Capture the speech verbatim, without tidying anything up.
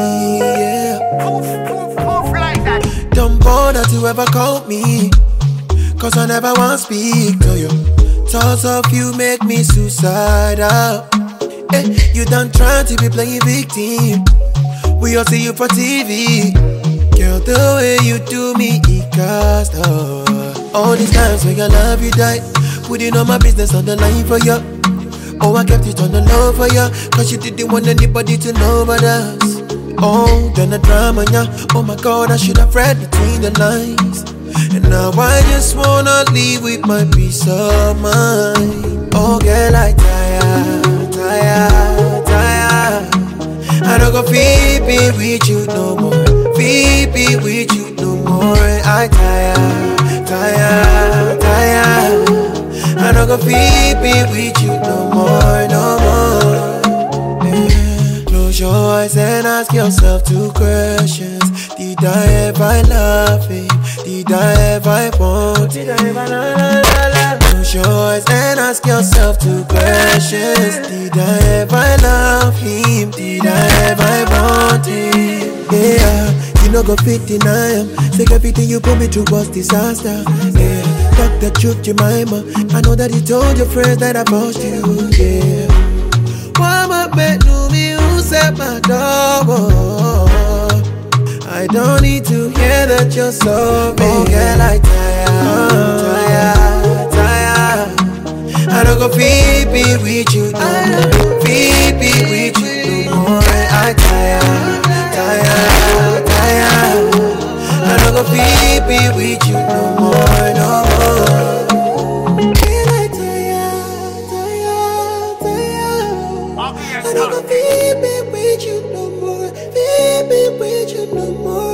yeah. Poof, poof, poof like that. Don't bother to ever call me, cause I never want to speak to you. Thoughts of you make me suicidal. Hey, you done trying to be playing victim. We all see you for T V. Girl, the way you do me, it cost uh. All these times when I love you died, putting all my business on the line for you. Oh, I kept it on the low for you, cause you didn't want anybody to know about us. Oh, then the drama, yeah. Oh my God, I should have read between the lines. And now I just wanna leave with my peace of mind. Oh girl, I tired, tired, tired. I don't go Phoebe with you no more, Phoebe with you no more. I tired, tired, tired. I don't go Phoebe with you no more, no more. Yeah. Close your eyes and ask yourself two questions. Did I ever love him? Did I ever want? Did I ever la la la la? Close your eyes and ask yourself two questions. Did I ever love him? Did I ever want him? Yeah, you no go fit deny him. Take everything you put me through was disaster. Yeah, talk the truth, Jemima. I know that he told your friends that I lost you. Yeah, why my bed knew me who set my door? I don't need to hear that you're sorry. Oh girl, I tired, tired, tired. I don't go Phoebe with you no more, Phoebe with you no more. I tired, tired, tired. I don't go Phoebe with you no more, no more. Girl, I tired, tired, tired. I don't go Phoebe with you no more, Phoebe with you no more.